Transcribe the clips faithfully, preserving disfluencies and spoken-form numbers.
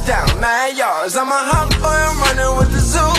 touchdown, nine yards. I'm a hot boy, I'm running with the zoo.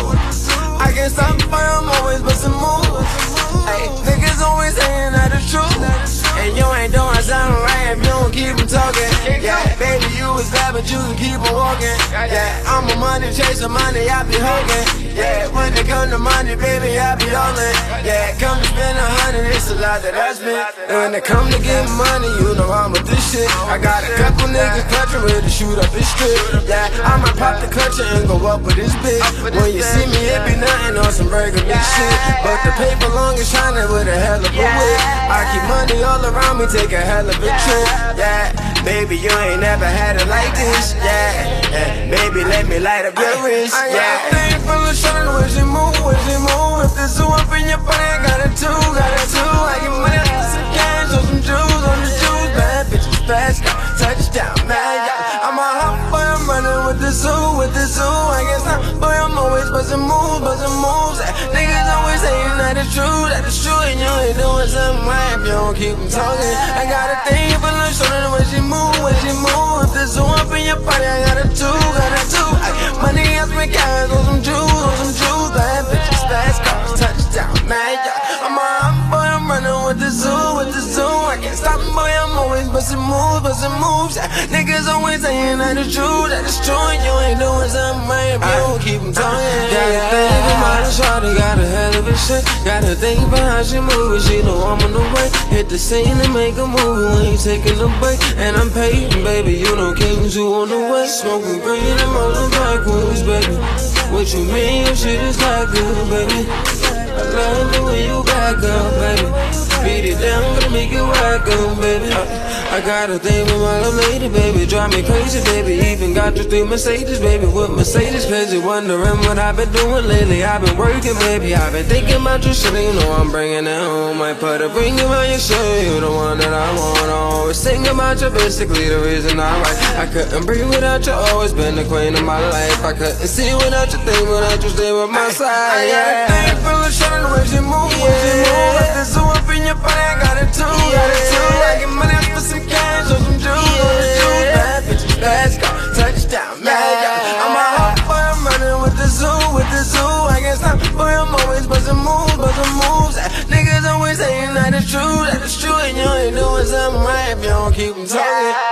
I can't stop boy, I'm always bustin' moves. Ay, niggas always saying that it's true, and you ain't doing something right if you don't keep them talking. Yeah, baby, you was bad, but you can keep on walking. Yeah, I'm a money chaser, money I be hugging. Yeah, when it come to money, baby, I be holding. Yeah, come to spend a hundred, it's a lot that I spend. And when it come to get money, you know I'm with this shit. I got a couple niggas clutching ready to shoot up his strip. Yeah, I might pop the clutch and go up with this bitch. When you see me, it be nothing on some burger big shit. But the paper long is shining with a hell of a whip. I keep money all around me, take a hell of a trip. Yeah, baby, you ain't never had it like this. Yeah, yeah, baby, let me light up your wrist. Yeah, thing full of shine, when she move, when she move. If the zoo up in your body, I got it too, got it too. I get money, some cash, or some jewels on the shoes. Bad bitches, fast car, touchdown, mad y'all. I'm a hot boy, I'm running with the zoo, with the zoo. I guess not, boy, I'm always bustin' moves, bustin' moves. Niggas always saying that it's true, that it's true, and you ain't doing something right if you don't keep them talking. I got a thing for the shoulder, when she move, when she move. If the zoo up in your body, I got it too, got it too. Money, I spend cash on some jewels, on some jewels. Bad bitches, fast cars, touchdown, man, yeah. I'm a hot boy, I'm running with the zoo, with the zoo. I can't stop, boy, I'm always bustin' moves, bustin' moves. Niggas always saying that it's true, that it's true, and you ain't doing something right if you don't keep them talking. Got a thing for my shawty, got a hell of a shit. Got a thing for how she moves, she know I'm on the way. Hit the scene and make a movie when you taking a break. And I'm paid, baby, you know Kings who on the way. Smoking green and rolling backwards, baby. What you mean, your shit is not good, baby. I love the way you back up, baby. Beat it down, gonna make it whack up, baby. I got a thing with my little lady, baby. Drive me crazy, baby. Even got you through Mercedes, baby. With Mercedes, crazy. Wondering what I've been doing lately. I've been working, baby. I've been thinking about you, shit. You know I'm bringing it home. I put a ring around your shirt. You the one that I want. I always think about you, basically the reason I write. I couldn't breathe without you. Always been the queen of my life. I couldn't see without you, think without you, stay with my side. Yeah. I got a thing for the shine when she move, when she move. If the zoo up in your body, I got it too, got it too. I get money for some cash or some jewels, on the jewels. Bad bitches, fast car, touchdown, mad y'all. I'm a hot boy, I'm running with the zoo, with the zoo. I can't stop, boy, I'm always bustin' moves, bustin' moves. Niggas always saying that it's true, that it's true, and you ain't doing something right if you don't keep them talking.